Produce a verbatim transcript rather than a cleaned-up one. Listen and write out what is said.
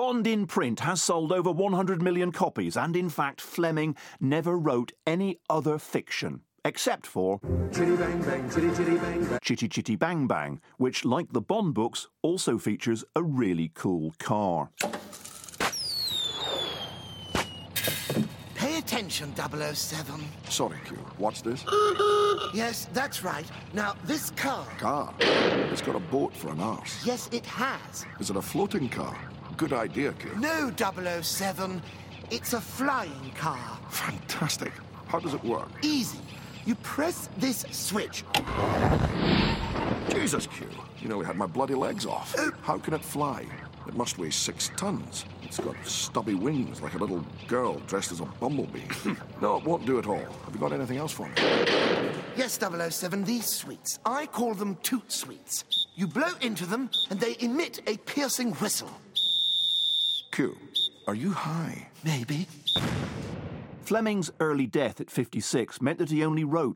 Bond in print has sold over one hundred million copies, and in fact Fleming never wrote any other fiction, except for Chitty Bang Bang, Chitty Chitty Bang Bang. Chitty Chitty Bang Bang, which, like the Bond books, also features a really cool car. Pay attention, double oh seven. Sorry, Q. What's this? Yes, that's right. Now, this car... Car? It's got a boat for an arse. Yes, it has. Is it a floating car? Good idea, Q. No, double oh seven. It's a flying car. Fantastic. How does it work? Easy. You press this switch. Jesus, Q. You nearly had my bloody legs off. Oh. How can it fly? It must weigh six tons. It's got stubby wings like a little girl dressed as a bumblebee. No, it won't do at all. Have you got anything else for me? Yes, double oh seven, these sweets. I call them toot sweets. You blow into them, and they emit a piercing whistle. Q, are you high? Maybe. Fleming's early death at fifty-six meant that he only wrote